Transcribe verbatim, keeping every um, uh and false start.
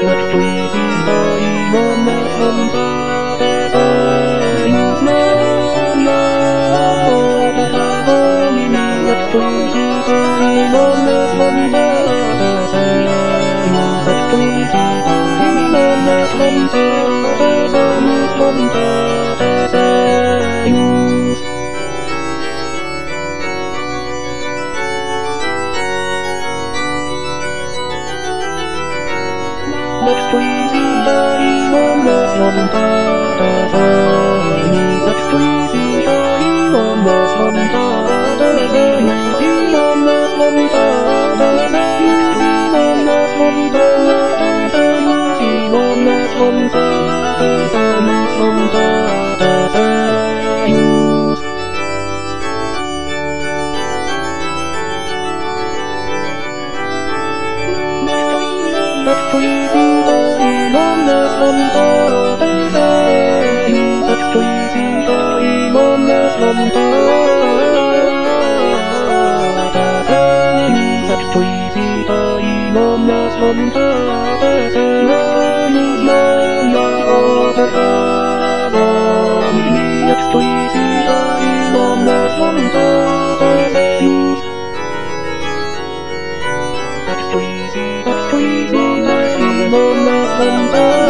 Lecz twizy stoi mona sonda designs na na harmonii. Lecz twizy stoi mona sonda designs. Lecz twizy stoi mona sonda designs, sonda designs. Lecz twizy stoi mona sonda designs. Lecz twizy stoi mona sonda designs. Mona sonda designs. Mona sonda designs. Mona sonda designs. Sonda designs. Lecz twizy stoi mona sonda designs. Lecz twizy stoi mona sonda designs. Lecz twizy stoi mona sonda designs. Mona harmonii. Lecz twizy stoi mona sonda designs. Lecz twizy, lecz twizy stoi mona sonda